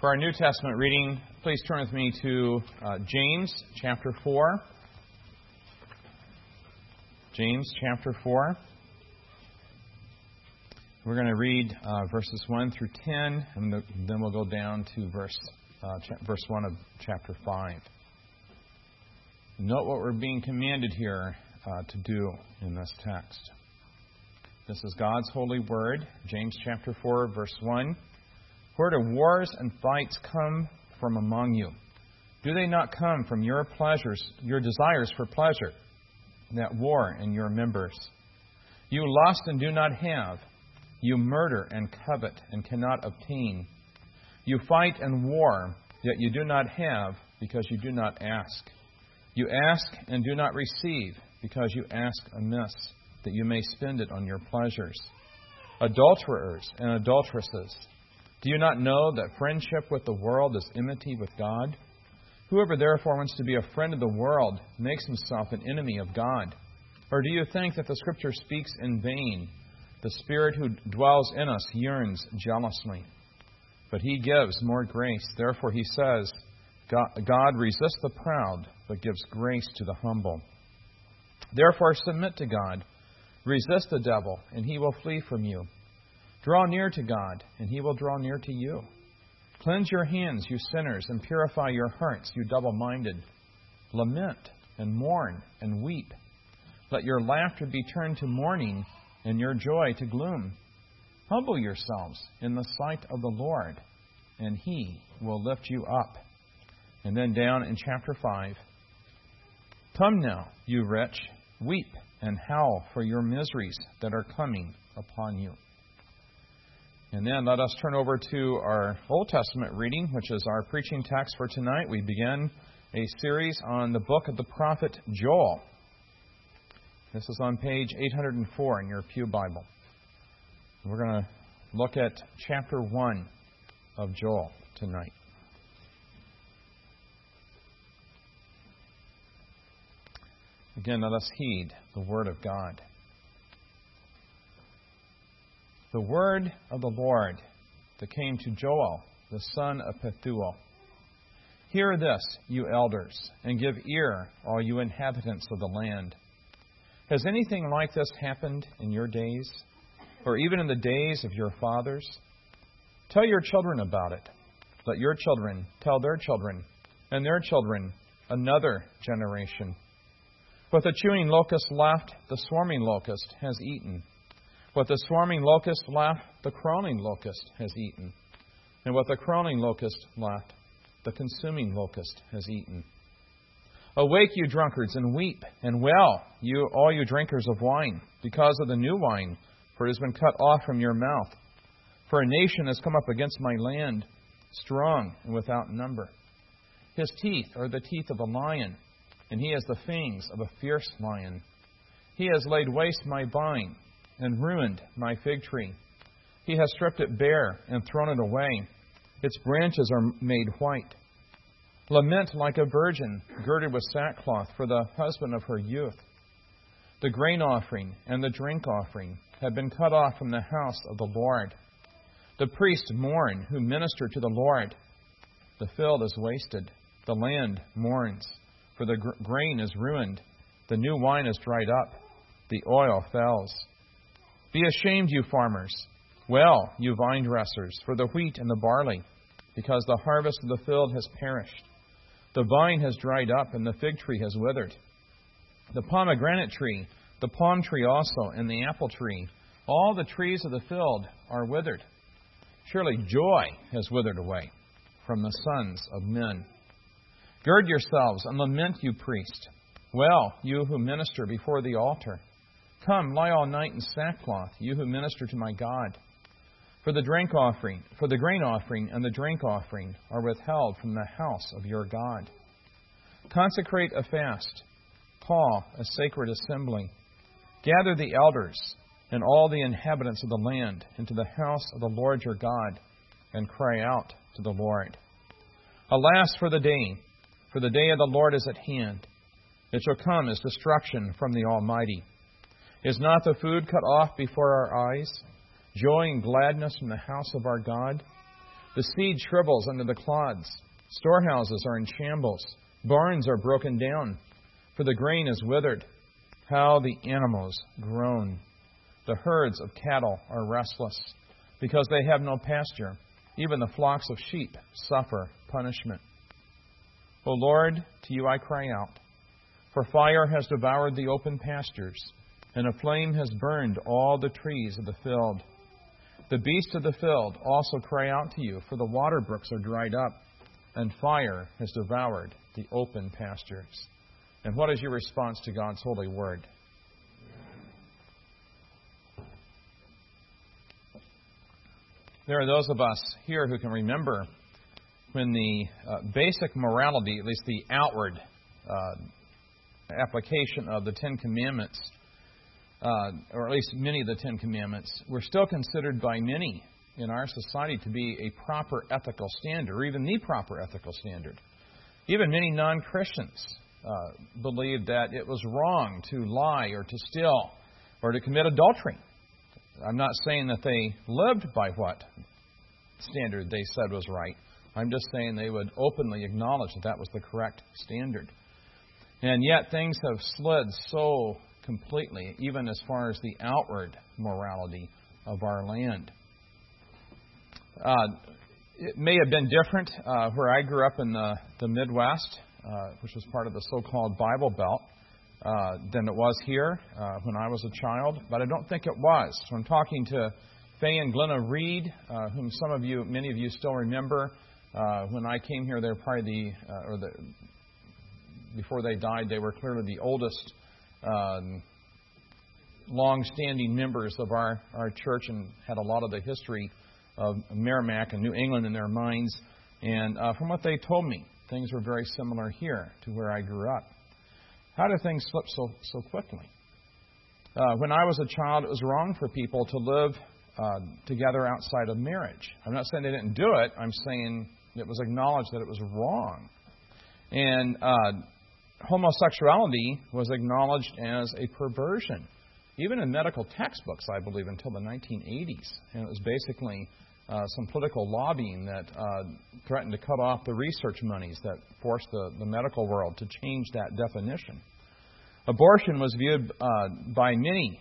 For our New Testament reading, please turn with me to James chapter 4. James chapter 4. We're going to read verses 1 through 10, and then we'll go down to verse 1 of chapter 5. Note what we're being commanded here to do in this text. This is God's holy word, James chapter 4, verse 1. Where do wars and fights come from among you? Do they not come from your pleasures, your desires for pleasure, that war in your members? You lust and do not have. You murder and covet and cannot obtain. You fight and war, yet you do not have, because you do not ask. You ask and do not receive, because you ask amiss, that you may spend it on your pleasures. Adulterers and adulteresses, do you not know that friendship with the world is enmity with God? Whoever therefore wants to be a friend of the world makes himself an enemy of God. Or do you think that the Scripture speaks in vain? The Spirit who dwells in us yearns jealously, but He gives more grace. Therefore He says, God resists the proud, but gives grace to the humble. Therefore submit to God. Resist the devil, and he will flee from you. Draw near to God, and He will draw near to you. Cleanse your hands, you sinners, and purify your hearts, you double-minded. Lament and mourn and weep. Let your laughter be turned to mourning, and your joy to gloom. Humble yourselves in the sight of the Lord, and He will lift you up. And then down in chapter 5. Come now, you rich, weep and howl for your miseries that are coming upon you. And then let us turn over to our Old Testament reading, which is our preaching text for tonight. We begin a series on the book of the prophet Joel. This is on page 804 in your Pew Bible. We're going to look at chapter 1 of Joel tonight. Again, let us heed the Word of God. The word of the Lord that came to Joel, the son of Pethuel. Hear this, you elders, and give ear, all you inhabitants of the land. Has anything like this happened in your days, or even in the days of your fathers? Tell your children about it. Let your children tell their children, and their children another generation. What the chewing locust left, the swarming locust has eaten. What the swarming locust left, the crawling locust has eaten. And what the crawling locust left, the consuming locust has eaten. Awake, you drunkards, and weep, and wail, all you drinkers of wine, because of the new wine, for it has been cut off from your mouth. For a nation has come up against my land, strong and without number. His teeth are the teeth of a lion, and he has the fangs of a fierce lion. He has laid waste my vine, and ruined my fig tree. He has stripped it bare and thrown it away. Its branches are made white. Lament like a virgin girded with sackcloth for the husband of her youth. The grain offering and the drink offering have been cut off from the house of the Lord. The priests mourn who minister to the Lord. The field is wasted. The land mourns, for the grain is ruined. The new wine is dried up. The oil fails. Be ashamed, you farmers. Well, you vine dressers, for the wheat and the barley, because the harvest of the field has perished. The vine has dried up, and the fig tree has withered. The pomegranate tree, the palm tree also, and the apple tree, all the trees of the field are withered. Surely joy has withered away from the sons of men. Gird yourselves and lament, you priest. Well, you who minister before the altar. Come, lie all night in sackcloth, you who minister to my God. For the grain offering and the drink offering are withheld from the house of your God. Consecrate a fast. Call a sacred assembly. Gather the elders and all the inhabitants of the land into the house of the Lord your God, and cry out to the Lord. Alas for the day of the Lord is at hand. It shall come as destruction from the Almighty. Is not the food cut off before our eyes, joy and gladness from the house of our God? The seed shrivels under the clods. Storehouses are in shambles. Barns are broken down, for the grain is withered. How the animals groan. The herds of cattle are restless, because they have no pasture. Even the flocks of sheep suffer punishment. O Lord, to you I cry out. For fire has devoured the open pastures, and a flame has burned all the trees of the field. The beasts of the field also cry out to you, for the water brooks are dried up, and fire has devoured the open pastures. And what is your response to God's holy word? There are those of us here who can remember when the basic morality, at least the outward application of the Ten Commandments, or at least many of the Ten Commandments, were still considered by many in our society to be a proper ethical standard, or even the proper ethical standard. Even many non-Christians believed that it was wrong to lie or to steal or to commit adultery. I'm not saying that they lived by what standard they said was right. I'm just saying they would openly acknowledge that that was the correct standard. And yet things have slid so completely, even as far as the outward morality of our land. It may have been different where I grew up in the Midwest, which was part of the so-called Bible Belt, than it was here when I was a child, but I don't think it was. So I'm talking to Faye and Glenna Reed, whom many of you still remember. When I came here, they were probably before they died, they were clearly the oldest long-standing members of our church and had a lot of the history of Merrimack and New England in their minds. And from what they told me, things were very similar here to where I grew up. How did things slip so quickly? When I was a child, it was wrong for people to live together outside of marriage. I'm not saying they didn't do it. I'm saying it was acknowledged that it was wrong. And homosexuality was acknowledged as a perversion, even in medical textbooks, I believe, until the 1980s. And it was basically some political lobbying that threatened to cut off the research monies that forced the medical world to change that definition. Abortion was viewed by many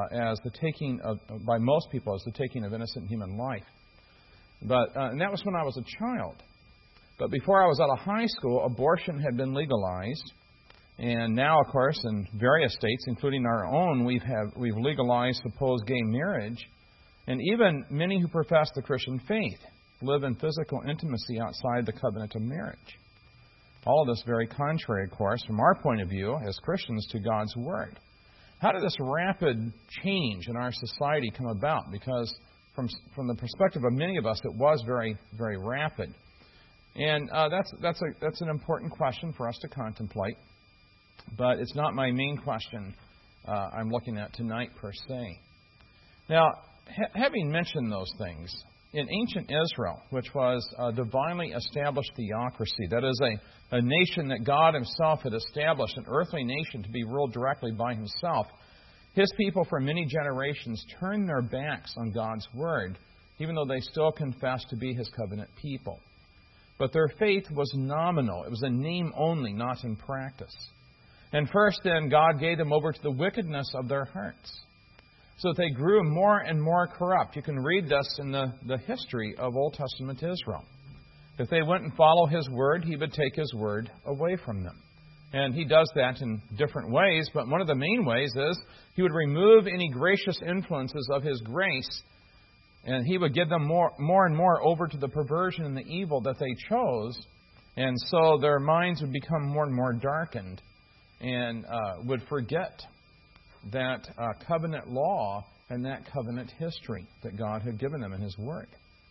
by most people as the taking of innocent human life. And that was when I was a child. But before I was out of high school, abortion had been legalized. And now, of course, in various states, including our own, we've legalized supposed gay marriage. And even many who profess the Christian faith live in physical intimacy outside the covenant of marriage. All of this very contrary, of course, from our point of view as Christians to God's Word. How did this rapid change in our society come about? Because from the perspective of many of us, it was very, very rapid. And that's an important question for us to contemplate. But it's not my main question I'm looking at tonight, per se. Now, having mentioned those things, in ancient Israel, which was a divinely established theocracy, that is a nation that God Himself had established, an earthly nation to be ruled directly by Himself, His people for many generations turned their backs on God's Word, even though they still confessed to be His covenant people. But their faith was nominal. It was in name only, not in practice. And first then, God gave them over to the wickedness of their hearts, so that they grew more and more corrupt. You can read this in the history of Old Testament Israel. If they went and follow His Word, He would take His Word away from them. And He does that in different ways, but one of the main ways is He would remove any gracious influences of His grace, and He would give them more and more over to the perversion and the evil that they chose, and so their minds would become more and more darkened and would forget that covenant law and that covenant history that God had given them in His Word.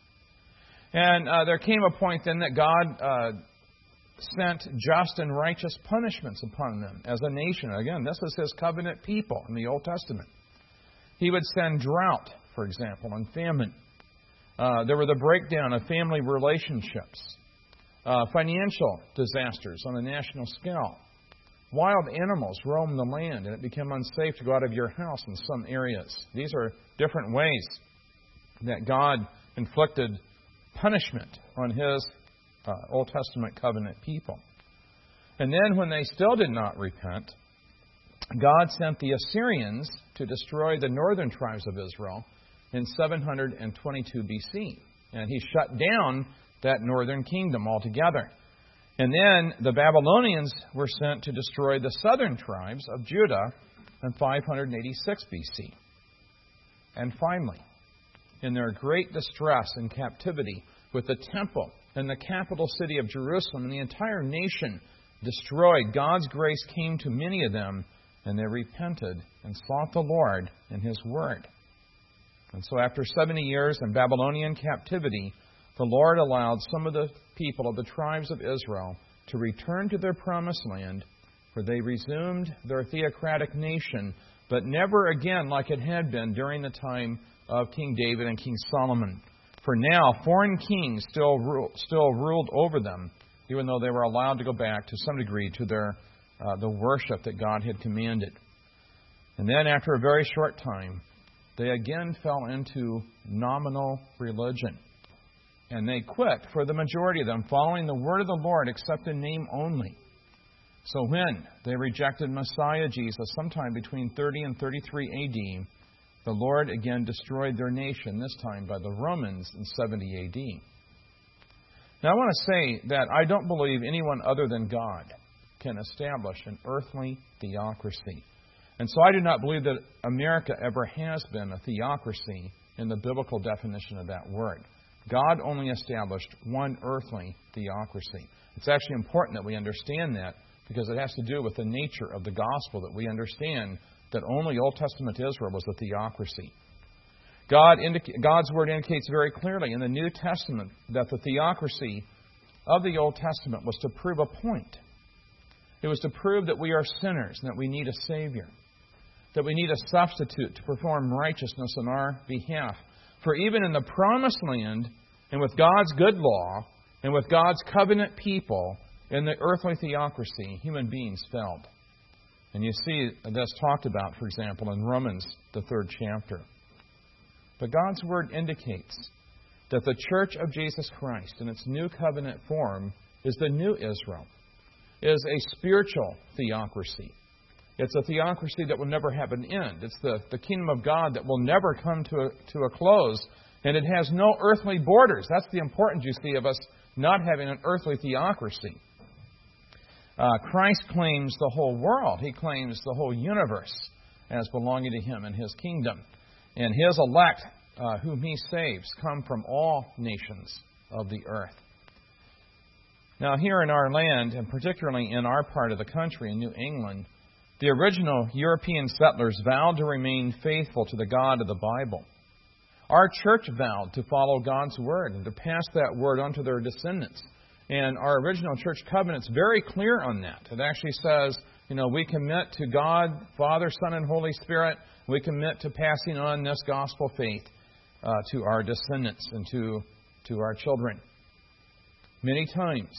And there came a point then that God sent just and righteous punishments upon them as a nation. Again, this is His covenant people in the Old Testament. He would send drought, for example, and famine. There were the breakdown of family relationships, financial disasters on a national scale. Wild animals roamed the land, and it became unsafe to go out of your house in some areas. These are different ways that God inflicted punishment on His Old Testament covenant people. And then when they still did not repent, God sent the Assyrians to destroy the northern tribes of Israel in 722 BC. And He shut down that northern kingdom altogether. And then the Babylonians were sent to destroy the southern tribes of Judah in 586 BC. And finally, in their great distress and captivity, with the temple and the capital city of Jerusalem and the entire nation destroyed, God's grace came to many of them, and they repented and sought the Lord and His Word. And so after 70 years in Babylonian captivity, the Lord allowed some of the people of the tribes of Israel to return to their promised land, where they resumed their theocratic nation, but never again like it had been during the time of King David and King Solomon. For now, foreign kings still ruled over them, even though they were allowed to go back to some degree to their the worship that God had commanded. And then after a very short time, they again fell into nominal religion. And they quit, for the majority of them, following the word of the Lord except in name only. So when they rejected Messiah Jesus sometime between 30 and 33 A.D., the Lord again destroyed their nation, this time by the Romans in 70 A.D. Now I want to say that I don't believe anyone other than God can establish an earthly theocracy. And so I do not believe that America ever has been a theocracy in the biblical definition of that word. God only established one earthly theocracy. It's actually important that we understand that, because it has to do with the nature of the gospel, that we understand that only Old Testament Israel was a theocracy. God's Word indicates very clearly in the New Testament that the theocracy of the Old Testament was to prove a point. It was to prove that we are sinners and that we need a Savior, that we need a substitute to perform righteousness on our behalf. For even in the Promised Land, and with God's good law, and with God's covenant people, in the earthly theocracy, human beings failed. And you see this talked about, for example, in Romans, the 3rd chapter. But God's Word indicates that the Church of Jesus Christ, in its new covenant form, is the new Israel, is a spiritual theocracy. It's a theocracy that will never have an end. It's the kingdom of God that will never come to a close. And it has no earthly borders. That's the importance, you see, of us not having an earthly theocracy. Christ claims the whole world. He claims the whole universe as belonging to Him and His kingdom. And His elect, whom He saves, come from all nations of the earth. Now, here in our land, and particularly in our part of the country, in New England, the original European settlers vowed to remain faithful to the God of the Bible. Our church vowed to follow God's Word and to pass that Word on to their descendants. And our original church covenant is very clear on that. It actually says, we commit to God, Father, Son, and Holy Spirit. We commit to passing on this gospel faith to our descendants and to our children. Many times,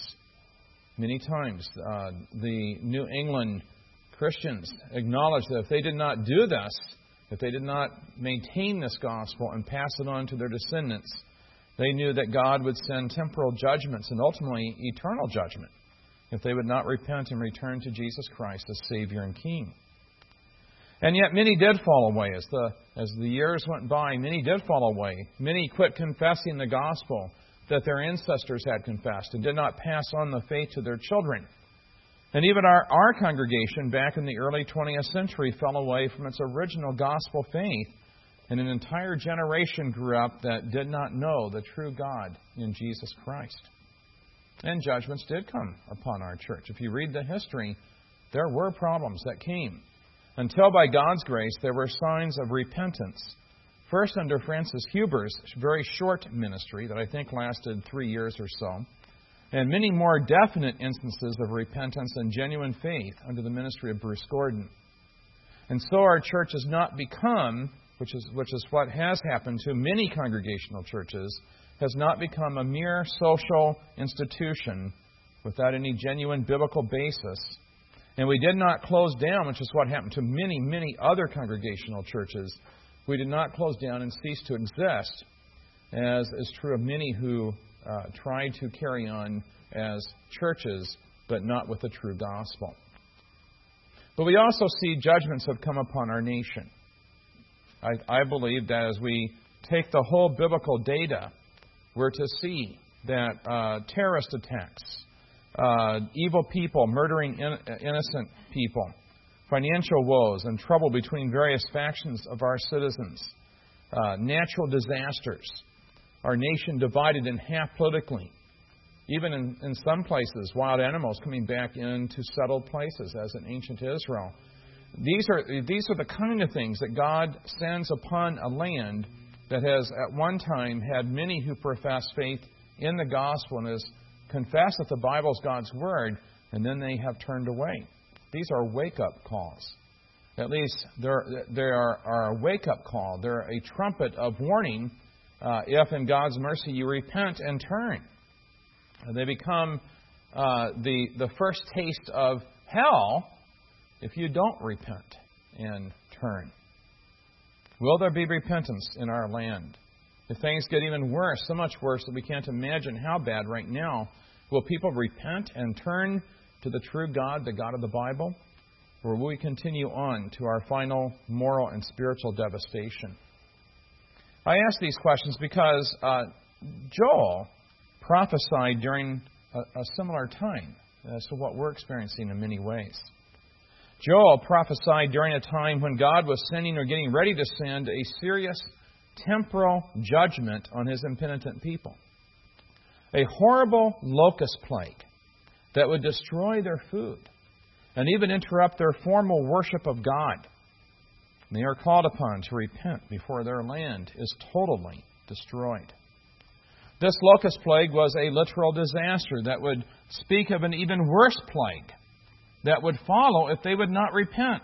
the New England Christians acknowledged that if they did not do this, if they did not maintain this gospel and pass it on to their descendants, they knew that God would send temporal judgments and ultimately eternal judgment if they would not repent and return to Jesus Christ as Savior and King. And yet many did fall away. As the years went by, many did fall away. Many quit confessing the gospel that their ancestors had confessed and did not pass on the faith to their children. And even our congregation back in the early 20th century fell away from its original gospel faith, and an entire generation grew up that did not know the true God in Jesus Christ. And judgments did come upon our church. If you read the history, there were problems that came, until by God's grace there were signs of repentance. First under Francis Huber's very short ministry that I think lasted 3 years or so, and many more definite instances of repentance and genuine faith under the ministry of Bruce Gordon. And so our church has not become, which is what has happened to many congregational churches, has not become a mere social institution without any genuine biblical basis. And we did not close down, which is what happened to many, many other congregational churches. We did not close down and cease to exist, as is true of many who tried to carry on as churches, but not with the true gospel. But we also see judgments have come upon our nation. I believe that as we take the whole biblical data, we're to see that terrorist attacks, evil people murdering innocent people, financial woes and trouble between various factions of our citizens, natural disasters, our nation divided in half politically, even in some places, wild animals coming back into settled places, as in ancient Israel. These are the kind of things that God sends upon a land that has at one time had many who profess faith in the gospel and has confessed that the Bible is God's word, and then they have turned away. These are wake-up calls. At least they are a wake-up call. They're a trumpet of warning if in God's mercy you repent and turn. They become the first taste of hell if you don't repent and turn. Will there be repentance in our land? If things get even worse, so much worse that we can't imagine how bad right now, will people repent and turn to the true God, the God of the Bible? Or will we continue on to our final moral and spiritual devastation? I ask these questions because Joel prophesied during a similar time as to what we're experiencing in many ways. Joel prophesied during a time when God was sending or getting ready to send a serious temporal judgment on His impenitent people. A horrible locust plague that would destroy their food and even interrupt their formal worship of God. And they are called upon to repent before their land is totally destroyed. This locust plague was a literal disaster that would speak of an even worse plague that would follow if they would not repent.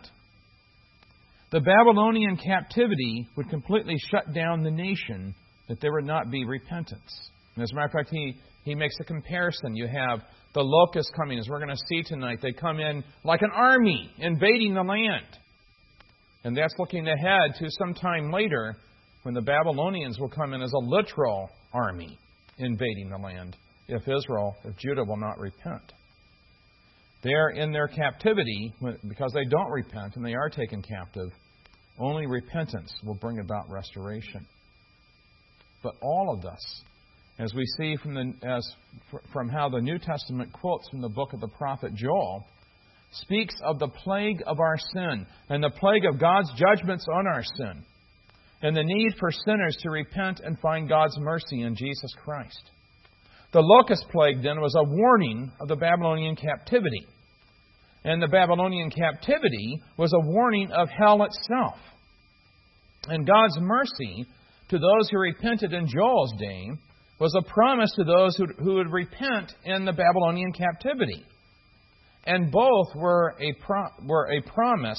The Babylonian captivity would completely shut down the nation if there would not be repentance. And as a matter of fact, he makes a comparison. You have the locusts coming, as we're going to see tonight. They come in like an army invading the land. And that's looking ahead to some time later when the Babylonians will come in as a literal army invading the land if Judah will not repent. They're in their captivity because they don't repent and they are taken captive. Only repentance will bring about restoration. But all of this, as we see from how the New Testament quotes from the book of the prophet Joel, speaks of the plague of our sin and the plague of God's judgments on our sin and the need for sinners to repent and find God's mercy in Jesus Christ. The locust plague, then, was a warning of the Babylonian captivity. And the Babylonian captivity was a warning of hell itself. And God's mercy to those who repented in Joel's day was a promise to those who would repent in the Babylonian captivity. And both were a promise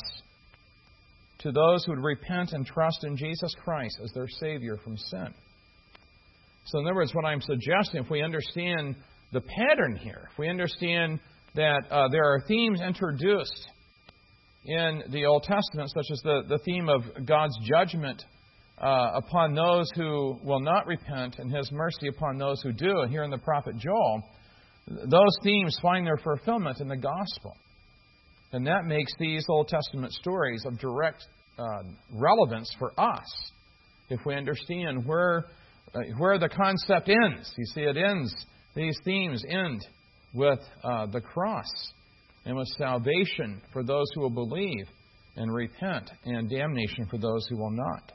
to those who would repent and trust in Jesus Christ as their Savior from sin. So in other words, what I'm suggesting, if we understand the pattern here, if we understand that there are themes introduced in the Old Testament, such as the theme of God's judgment upon those who will not repent and His mercy upon those who do, and here in the prophet Joel, those themes find their fulfillment in the gospel. And that makes these Old Testament stories of direct relevance for us if we understand where the concept ends. You see, it ends, these themes end with the cross and with salvation for those who will believe and repent, and damnation for those who will not.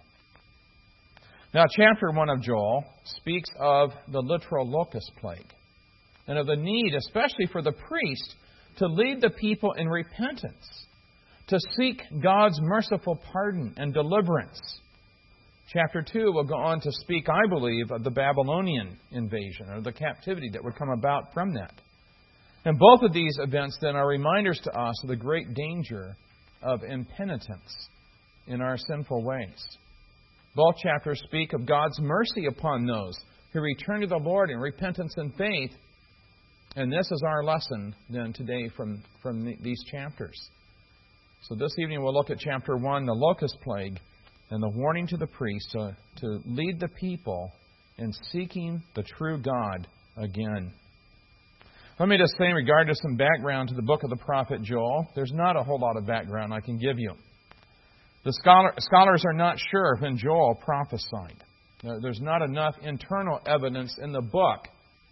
Now, chapter 1 of Joel speaks of the literal locust plague and of the need, especially for the priest, to lead the people in repentance, to seek God's merciful pardon and deliverance. Chapter 2 will go on to speak, I believe, of the Babylonian invasion, or the captivity that would come about from that. And both of these events then are reminders to us of the great danger of impenitence in our sinful ways. Both chapters speak of God's mercy upon those who return to the Lord in repentance and faith. And this is our lesson then today from these chapters. So this evening we'll look at chapter 1, the locust plague, and the warning to the priest to lead the people and seeking the true God again. Let me just say, in regard to some background to the book of the prophet Joel, there's not a whole lot of background I can give you. The scholars are not sure when Joel prophesied. There's not enough internal evidence in the book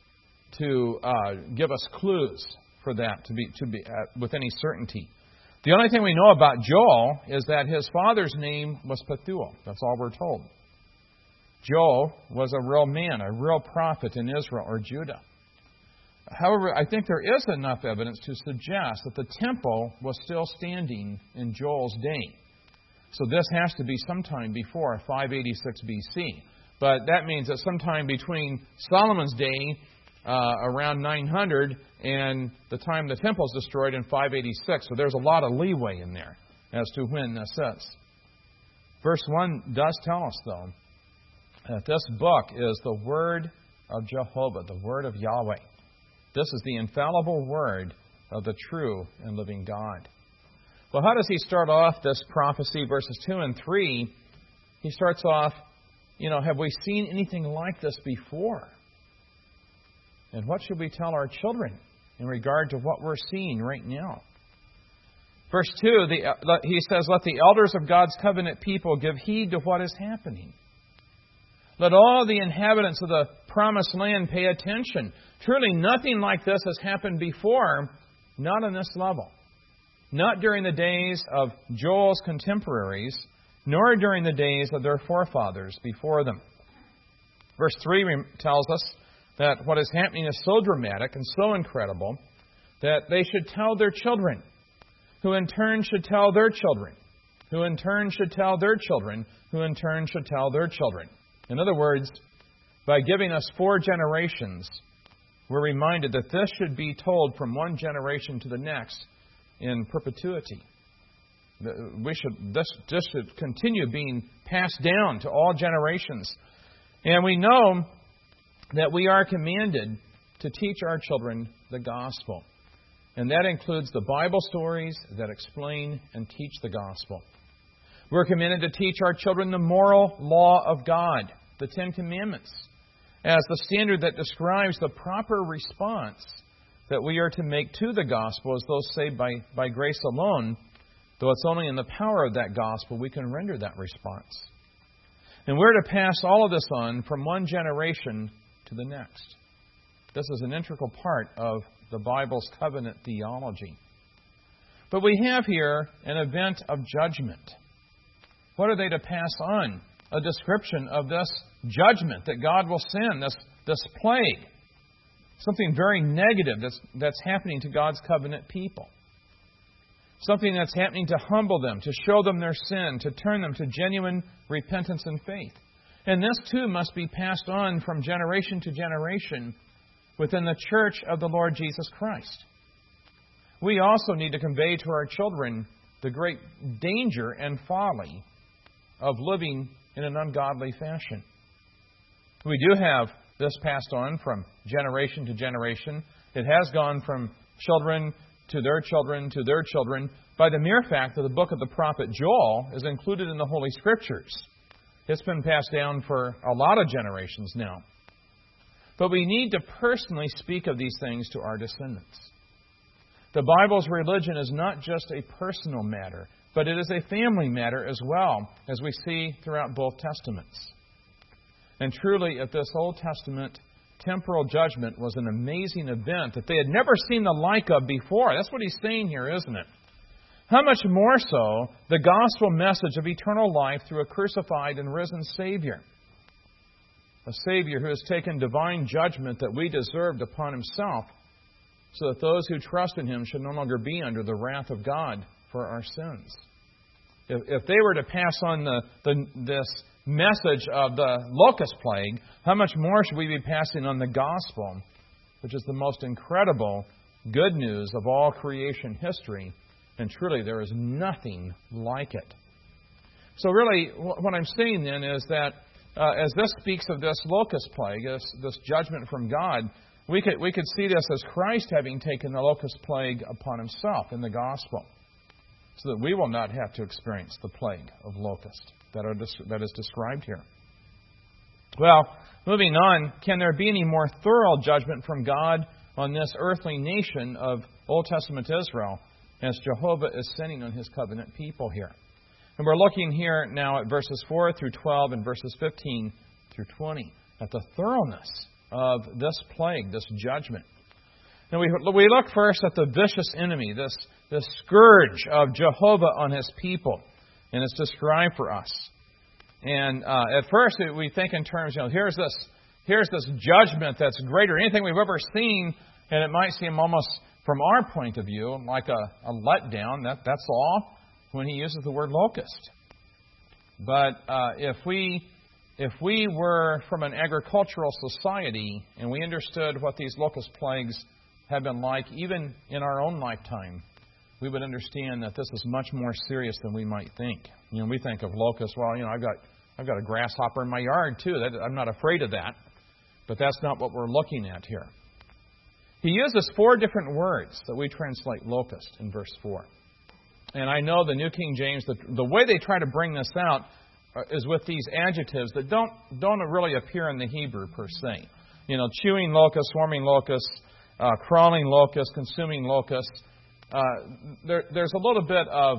to give us clues for that to be with any certainty. The only thing we know about Joel is that his father's name was Pethuel. That's all we're told. Joel was a real man, a real prophet in Israel or Judah. However, I think there is enough evidence to suggest that the temple was still standing in Joel's day. So this has to be sometime before 586 BC. But that means that sometime between Solomon's day, around 900, and the time the temple is destroyed in 586. So there's a lot of leeway in there as to when this is. Verse 1 does tell us, though, that this book is the word of Jehovah, the word of Yahweh. This is the infallible word of the true and living God. Well, how does he start off this prophecy, verses 2 and 3? He starts off, have we seen anything like this before? And what should we tell our children in regard to what we're seeing right now? Verse 2, he says, let the elders of God's covenant people give heed to what is happening. Let all the inhabitants of the promised land pay attention. Truly, nothing like this has happened before, not on this level. Not during the days of Joel's contemporaries, nor during the days of their forefathers before them. Verse 3 tells us that what is happening is so dramatic and so incredible that they should tell their children, who in turn should tell their children, who in turn should tell their children, who in turn should tell their children. In other words, by giving us 4 generations, we're reminded that this should be told from one generation to the next in perpetuity. This should continue being passed down to all generations. And we know that we are commanded to teach our children the gospel. And that includes the Bible stories that explain and teach the gospel. We're commanded to teach our children the moral law of God, the 10 Commandments, as the standard that describes the proper response that we are to make to the gospel as those saved by grace alone, though it's only in the power of that gospel we can render that response. And we're to pass all of this on from one generation to the next. This is an integral part of the Bible's covenant theology. But we have here an event of judgment. What are they to pass on? A description of this judgment that God will send, this plague. Something very negative that's happening to God's covenant people. Something that's happening to humble them, to show them their sin, to turn them to genuine repentance and faith. And this too must be passed on from generation to generation within the church of the Lord Jesus Christ. We also need to convey to our children the great danger and folly of living in an ungodly fashion. We do have this passed on from generation to generation. It has gone from children to their children to their children by the mere fact that the book of the prophet Joel is included in the Holy Scriptures. It's been passed down for a lot of generations now. But we need to personally speak of these things to our descendants. The Bible's religion is not just a personal matter, but it is a family matter as well, as we see throughout both Testaments. And truly, if this Old Testament temporal judgment was an amazing event that they had never seen the like of before, that's what he's saying here, isn't it? How much more so the gospel message of eternal life through a crucified and risen Savior. A Savior who has taken divine judgment that we deserved upon Himself, so that those who trust in Him should no longer be under the wrath of God for our sins. If they were to pass on this message of the locust plague, how much more should we be passing on the gospel, which is the most incredible good news of all creation history, and truly there is nothing like it. So really, what I'm saying then is that as this speaks of this locust plague, this judgment from God, we could see this as Christ having taken the locust plague upon Himself in the gospel, so that we will not have to experience the plague of locust that is described here. Well, moving on, can there be any more thorough judgment from God on this earthly nation of Old Testament Israel as Jehovah is sending on His covenant people here? And we're looking here now at verses 4 through 12 and verses 15 through 20 at the thoroughness of this plague, this judgment. Now we look first at the vicious enemy, this scourge of Jehovah on His people, and it's described for us. And at first we think in terms, here's this judgment that's greater than anything we've ever seen, and it might seem almost from our point of view like a letdown. That's all when He uses the word locust. But if we were from an agricultural society and we understood what these locust plagues have been like, even in our own lifetime, we would understand that this is much more serious than we might think. We think of locusts. Well, I've got a grasshopper in my yard too. I'm not afraid of that. But that's not what we're looking at here. He uses 4 different words that we translate locust in verse 4. And I know the New King James, the way they try to bring this out is with these adjectives that don't really appear in the Hebrew per se. Chewing locust, swarming locust, crawling locust, consuming locust. There's a little bit of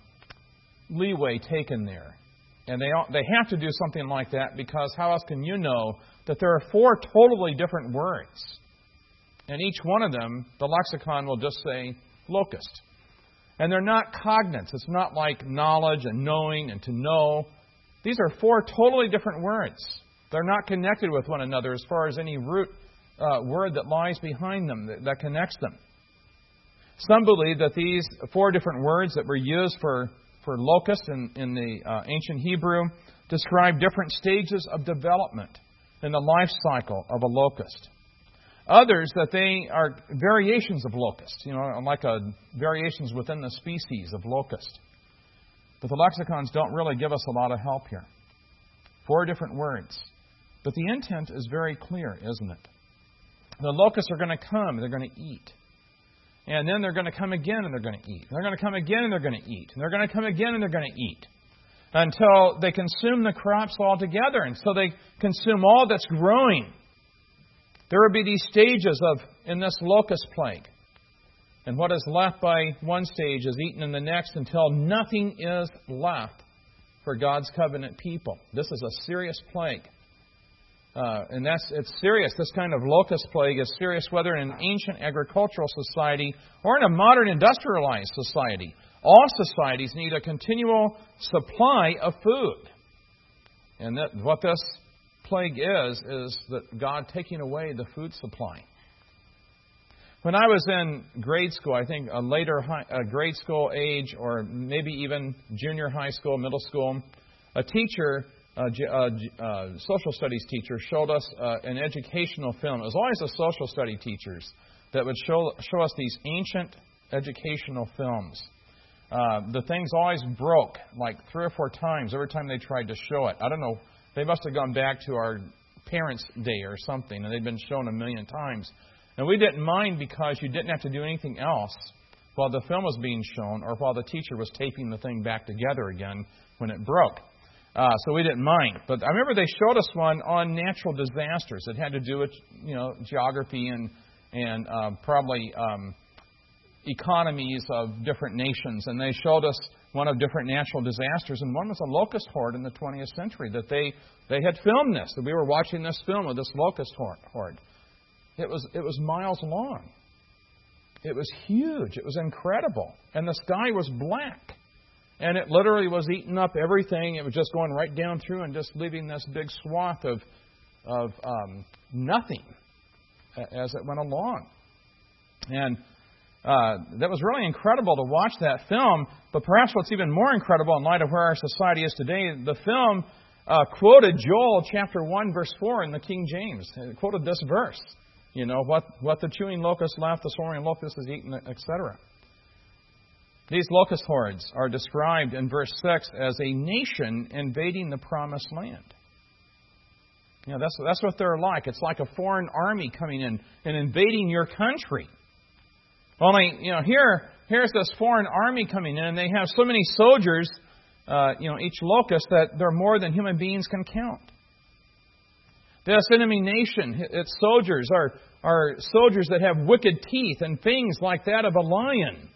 leeway taken there. And they have to do something like that because how else can you know that there are 4 totally different words? And each one of them, the lexicon will just say locust. And they're not cognates. It's not like knowledge and knowing and to know. These are 4 totally different words. They're not connected with one another as far as any root word that lies behind them that connects them. Some believe that these 4 different words that were used for locust in the ancient Hebrew describe different stages of development in the life cycle of a locust. Others, that they are variations of locust, like variations within the species of locust. But the lexicons don't really give us a lot of help here. 4 different words. But the intent is very clear, isn't it? The locusts are going to come, and they're going to eat. And then they're going to come again, and they're going to eat. And they're going to come again, and they're going to eat. And they're going to come again, and they're going to eat. Until they consume the crops altogether. And so they consume all that's growing. There will be these stages in this locust plague. And what is left by one stage is eaten in the next until nothing is left for God's covenant people. This is a serious plague. And it's serious. This kind of locust plague is serious whether in an ancient agricultural society or in a modern industrialized society. All societies need a continual supply of food. And what this plague is that God taking away the food supply. When I was in grade school, I think a later grade school age or maybe even junior high school, middle school, a teacher, social studies teacher, showed us an educational film. It was always the social study teachers that would show us these ancient educational films. The things always broke like 3 or 4 times every time they tried to show it. I don't know. They must have gone back to our parents' day or something, and they'd been shown a million times. And we didn't mind because you didn't have to do anything else while the film was being shown or while the teacher was taping the thing back together again when it broke. So we didn't mind. But I remember they showed us one on natural disasters. It had to do with geography and probably economies of different nations. And they showed us one of different natural disasters. And one was a locust horde in the 20th century. That they had filmed this. That we were watching this film of this locust horde. It was miles long. It was huge. It was incredible. And the sky was black. And it literally was eating up everything. It was just going right down through and just leaving this big swath of nothing as it went along. And that was really incredible to watch that film. But perhaps what's even more incredible in light of where our society is today, the film quoted Joel chapter 1, verse 4 in the King James. It quoted this verse. What the chewing locust left, the swarming locust is eaten, etc. These locust hordes are described in verse 6 as a nation invading the promised land. That's what they're like. It's like a foreign army coming in and invading your country. Only, here's this foreign army coming in, and they have so many soldiers, each locust, that they're more than human beings can count. This enemy nation, its soldiers are soldiers that have wicked teeth and fangs like that of a lion.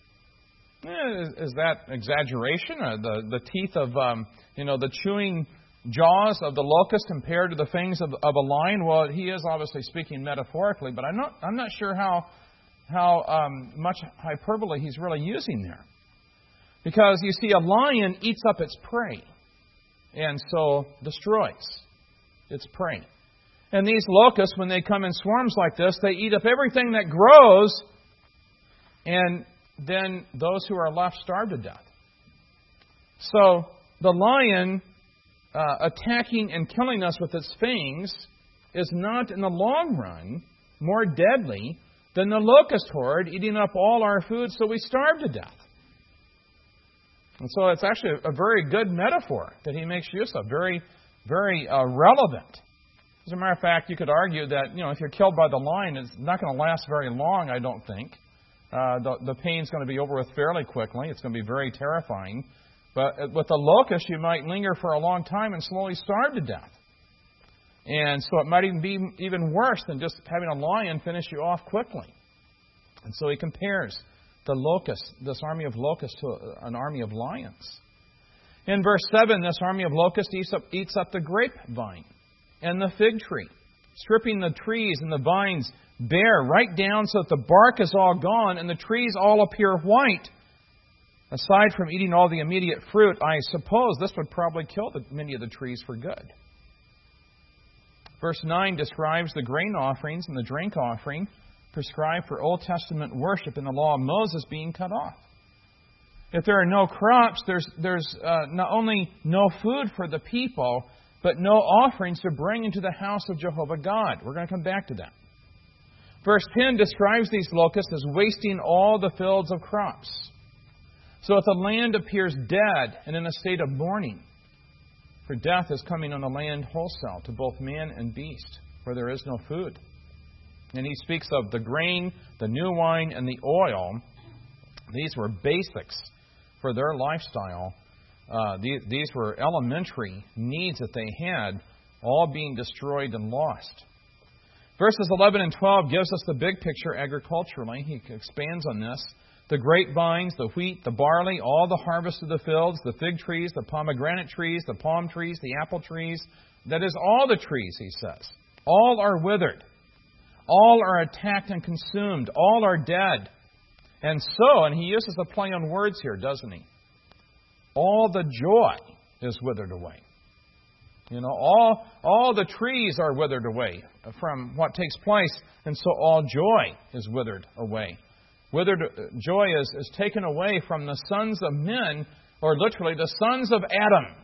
Is that exaggeration? The teeth of, the chewing jaws of the locust compared to the fangs of a lion? Well, he is obviously speaking metaphorically, but I'm not sure how much hyperbole he's really using there. Because, you see, a lion eats up its prey and so destroys its prey. And these locusts, when they come in swarms like this, they eat up everything that grows, and then those who are left starve to death. So the lion attacking and killing us with its fangs is not, in the long run, more deadly than the locust horde eating up all our food so we starve to death. And so it's actually a very good metaphor that he makes use of, very, very relevant. As a matter of fact, you could argue that, if you're killed by the lion, it's not going to last very long, I don't think. The pain's going to be over with fairly quickly. It's going to be very terrifying. But with the locust, you might linger for a long time and slowly starve to death. And so it might even be even worse than just having a lion finish you off quickly. And so he compares the locust, this army of locusts, to an army of lions. In verse 7, this army of locusts eats up the grapevine and the fig tree, stripping the trees and the vines bare right down so that the bark is all gone and the trees all appear white. Aside from eating all the immediate fruit, I suppose this would probably kill many of the trees for good. Verse 9 describes the grain offerings and the drink offering prescribed for Old Testament worship in the law of Moses being cut off. If there are no crops, there's not only no food for the people, but no offerings to bring into the house of Jehovah God. We're going to come back to that. Verse 10 describes these locusts as wasting all the fields of crops. So if the land appears dead and in a state of mourning, for death is coming on the land wholesale to both man and beast, where there is no food. And he speaks of the grain, the new wine, and the oil. These were basics for their lifestyle. These were elementary needs that they had, all being destroyed and lost. Verses 11 and 12 gives us the big picture agriculturally. He expands on this. The grapevines, the wheat, the barley, all the harvest of the fields, the fig trees, the pomegranate trees, the palm trees, the apple trees. That is, all the trees, he says. All are withered. All are attacked and consumed. All are dead. And he uses a play on words here, doesn't he? All the joy is withered away. All the trees are withered away from what takes place, and so all joy is withered away. Joy is taken away from the sons of men, or literally the sons of Adam.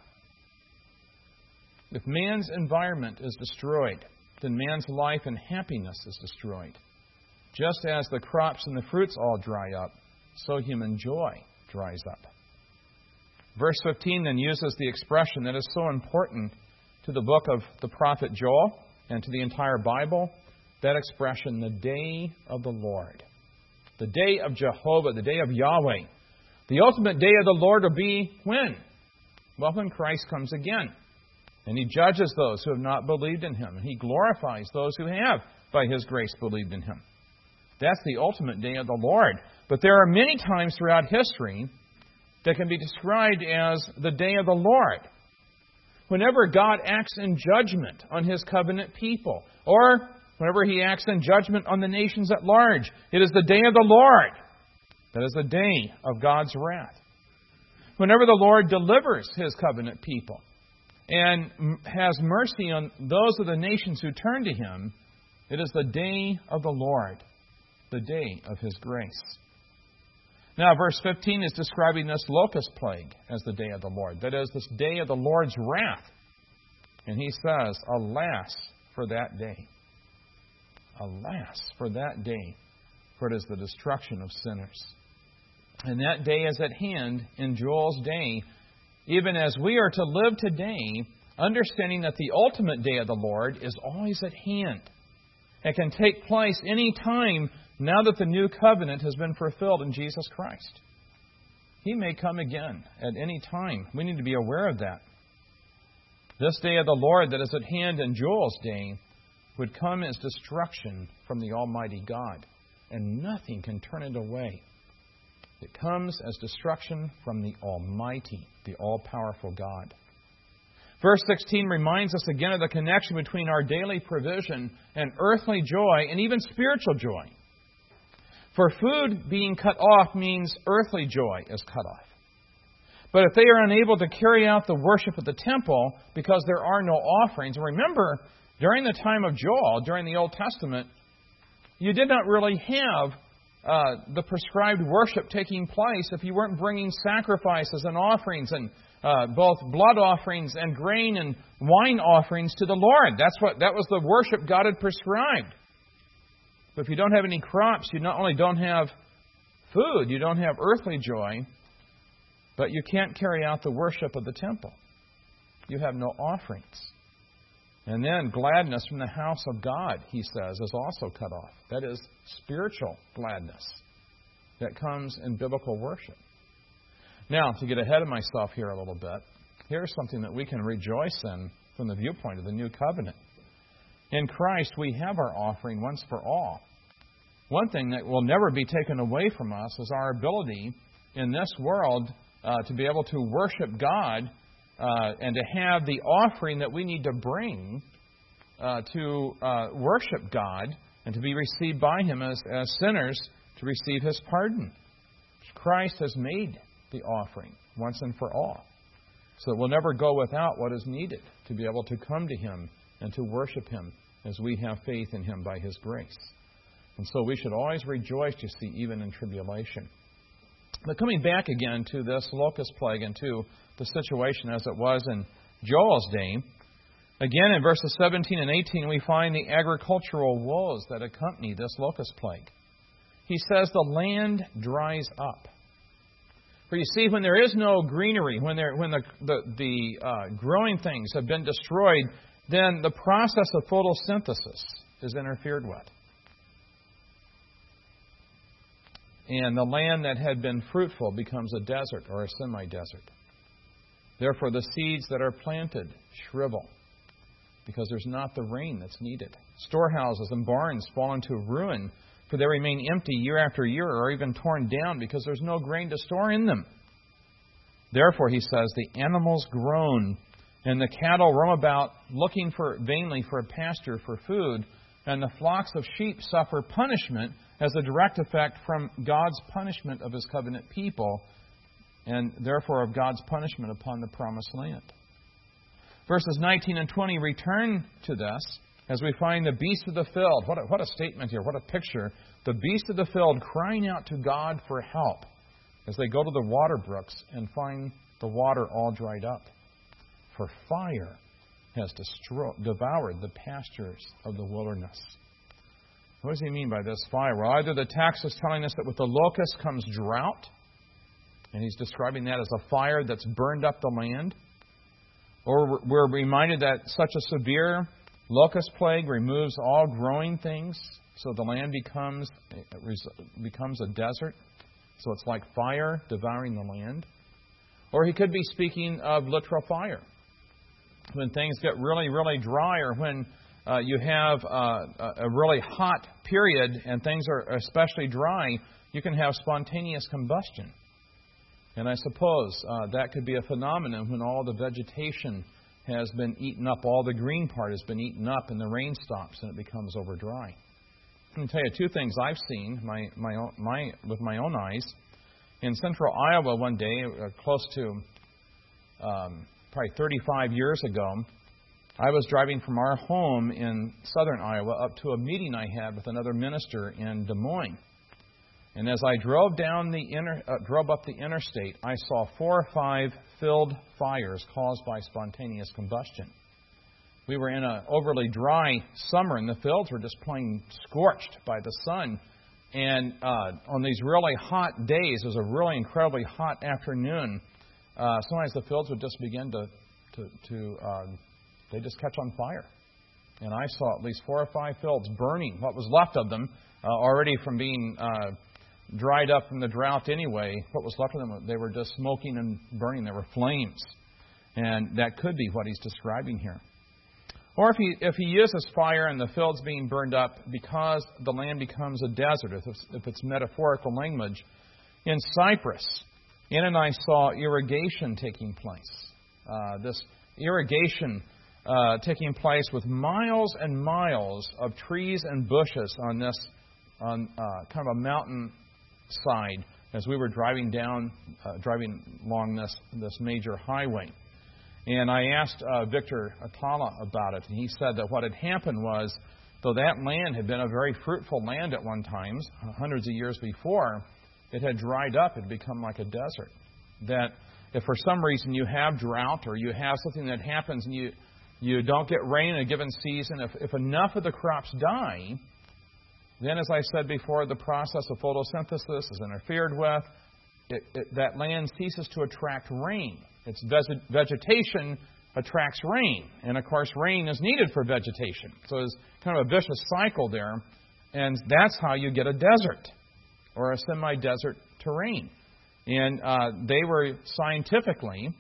If man's environment is destroyed, then man's life and happiness is destroyed. Just as the crops and the fruits all dry up, so human joy dries up. Verse 15 then uses the expression that is so important to the book of the prophet Joel and to the entire Bible, that expression, the day of the Lord. The day of Jehovah, the day of Yahweh. The ultimate day of the Lord will be when? Well, when Christ comes again. And He judges those who have not believed in Him. And He glorifies those who have, by His grace, believed in Him. That's the ultimate day of the Lord. But there are many times throughout history that can be described as the day of the Lord. Whenever God acts in judgment on His covenant people, or whenever He acts in judgment on the nations at large, it is the day of the Lord. That is the day of God's wrath. Whenever the Lord delivers His covenant people and has mercy on those of the nations who turn to Him, it is the day of the Lord, the day of His grace. Now, verse 15 is describing this locust plague as the day of the Lord. That is, this day of the Lord's wrath. And he says, alas for that day. Alas for that day, for it is the destruction of sinners. And that day is at hand in Joel's day, even as we are to live today, understanding that the ultimate day of the Lord is always at hand. It can take place any time now that the new covenant has been fulfilled in Jesus Christ. He may come again at any time. We need to be aware of that. This day of the Lord that is at hand in Joel's day would come as destruction from the Almighty God, and nothing can turn it away. It comes as destruction from the Almighty, the all-powerful God. Verse 16 reminds us again of the connection between our daily provision and earthly joy and even spiritual joy. For food being cut off means earthly joy is cut off. But if they are unable to carry out the worship of the temple because there are no offerings, and remember, during the time of Joel, during the Old Testament, you did not really have the prescribed worship taking place if you weren't bringing sacrifices and offerings and both blood offerings and grain and wine offerings to the Lord. That was the worship God had prescribed. But if you don't have any crops, you not only don't have food, you don't have earthly joy, but you can't carry out the worship of the temple. You have no offerings. And then gladness from the house of God, he says, is also cut off. That is spiritual gladness that comes in biblical worship. Now, to get ahead of myself here a little bit, here's something that we can rejoice in from the viewpoint of the new covenant. In Christ, we have our offering once for all. One thing that will never be taken away from us is our ability in this world to be able to worship God and to have the offering that we need to bring to worship God and to be received by Him as sinners to receive His pardon. Christ has made the offering once and for all. So we'll never go without what is needed to be able to come to Him and to worship Him as we have faith in Him by His grace. And so we should always rejoice, you see, even in tribulation. But coming back again to this locust plague and to the situation as it was in Joel's day, again in verses 17 and 18 we find the agricultural woes that accompany this locust plague. He says the land dries up. For you see, when there is no greenery, when the growing things have been destroyed, then the process of photosynthesis is interfered with. And the land that had been fruitful becomes a desert or a semi-desert. Therefore, the seeds that are planted shrivel because there's not the rain that's needed. Storehouses and barns fall into ruin, for they remain empty year after year or even torn down because there's no grain to store in them. Therefore, he says, the animals groan and the cattle roam about looking vainly for a pasture for food, and the flocks of sheep suffer punishment as a direct effect from God's punishment of His covenant people, and therefore of God's punishment upon the promised land. Verses 19 and 20 return to this as we find the beasts of the field. What a statement here, what a picture. The beasts of the field crying out to God for help as they go to the water brooks and find the water all dried up. For fire has devoured the pastures of the wilderness. What does he mean by this fire? Well, either the text is telling us that with the locust comes drought, and he's describing that as a fire that's burned up the land, or we're reminded that such a severe locust plague removes all growing things, so the land becomes a desert. So it's like fire devouring the land. Or he could be speaking of literal fire. When things get really, really dry, or when you have a really hot period and things are especially dry, you can have spontaneous combustion. And I suppose that could be a phenomenon when all the vegetation has been eaten up, all the green part has been eaten up, and the rain stops and it becomes over dry. I'm going to tell you two things I've seen with my own eyes. In central Iowa one day, close to probably 35 years ago, I was driving from our home in southern Iowa up to a meeting I had with another minister in Des Moines. And as I drove up the interstate, I saw 4 or 5 filled fires caused by spontaneous combustion. We were in an overly dry summer, and the fields were just plain scorched by the sun. And on these really hot days, it was a really incredibly hot afternoon, sometimes the fields would just begin they just catch on fire. And I saw at least 4 or 5 fields burning, what was left of them, already from being dried up from the drought anyway. What was left of them, they were just smoking and burning. There were flames. And that could be what he's describing here. Or if he uses fire and the field's being burned up because the land becomes a desert, if it's metaphorical language. In Cyprus, Ananias saw irrigation taking place. This irrigation taking place with miles and miles of trees and bushes on kind of a mountain side as we were driving along this major highway. And I asked Victor Atala about it, and he said that what had happened was, though that land had been a very fruitful land at one time, hundreds of years before, it had dried up and become like a desert. That if for some reason you have drought or you have something that happens and you don't get rain in a given season, if enough of the crops die, then, as I said before, the process of photosynthesis is interfered with. That land ceases to attract rain. Its vegetation attracts rain. And, of course, rain is needed for vegetation. So there's kind of a vicious cycle there. And that's how you get a desert or a semi-desert terrain. And they were scientifically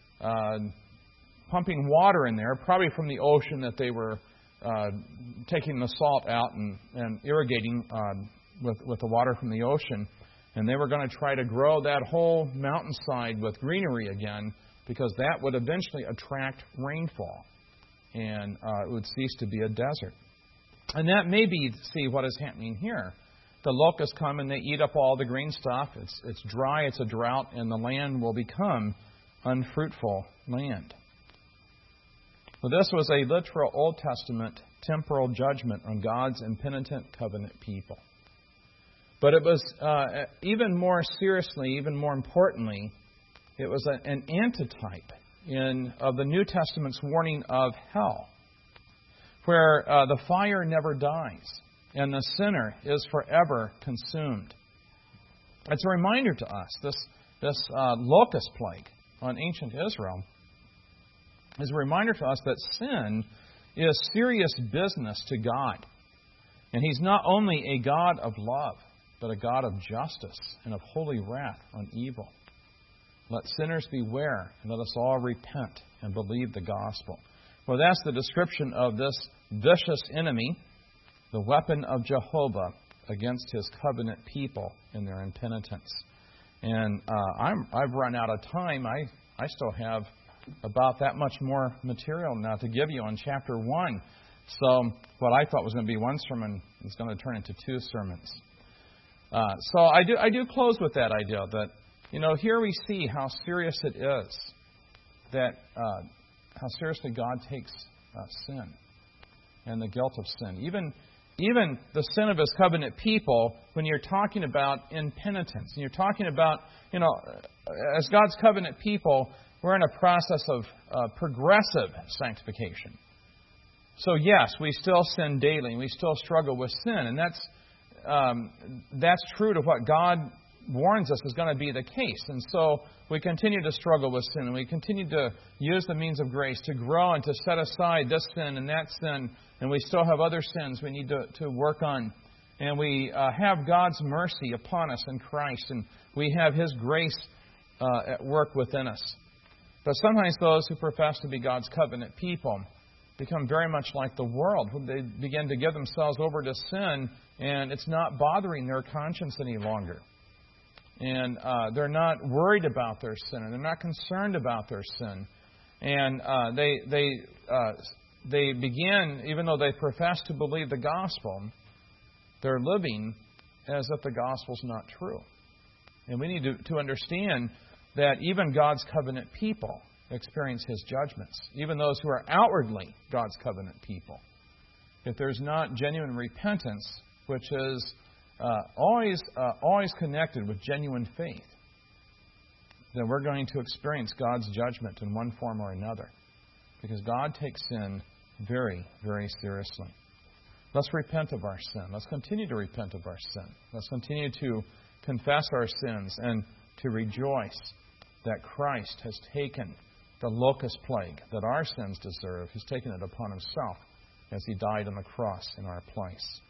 pumping water in there, probably from the ocean that they were taking the salt out and irrigating with the water from the ocean. And they were going to try to grow that whole mountainside with greenery again, because that would eventually attract rainfall. And it would cease to be a desert. And that may be, see, what is happening here. The locusts come and they eat up all the green stuff. It's dry, it's a drought, and the land will become unfruitful land. Well, this was a literal Old Testament temporal judgment on God's impenitent covenant people. But it was even more seriously, even more importantly, it was an antitype of the New Testament's warning of hell, where the fire never dies and the sinner is forever consumed. It's a reminder to us, this locust plague on ancient Israel is a reminder to us that sin is serious business to God. And He's not only a God of love, but a God of justice and of holy wrath on evil. Let sinners beware, and let us all repent and believe the gospel. Well, that's the description of this vicious enemy, the weapon of Jehovah against His covenant people in their impenitence. And I've run out of time. I still have about that much more material now to give you on chapter 1. So what I thought was going to be one sermon is going to turn into 2 sermons. So I do close with that idea that, here we see how serious it is, that how seriously God takes sin and the guilt of sin. Even the sin of His covenant people, when you're talking about impenitence, and you're talking about, as God's covenant people, we're in a process of progressive sanctification. So yes, we still sin daily, and we still struggle with sin, and that's true to what God warns us is going to be the case. And so we continue to struggle with sin, and we continue to use the means of grace to grow and to set aside this sin and that sin, and we still have other sins we need to work on. And we have God's mercy upon us in Christ, and we have His grace at work within us. But sometimes those who profess to be God's covenant people become very much like the world. They begin to give themselves over to sin, and it's not bothering their conscience any longer. And they're not worried about their sin, and they're not concerned about their sin. And they begin, even though they profess to believe the gospel, they're living as if the gospel's not true. And we need to understand that even God's covenant people experience His judgments, even those who are outwardly God's covenant people. If there's not genuine repentance, which is always connected with genuine faith, then we're going to experience God's judgment in one form or another, because God takes sin very, very seriously. Let's repent of our sin. Let's continue to repent of our sin. Let's continue to confess our sins and to rejoice that Christ has taken the locust plague that our sins deserve. He's taken it upon Himself as He died on the cross in our place.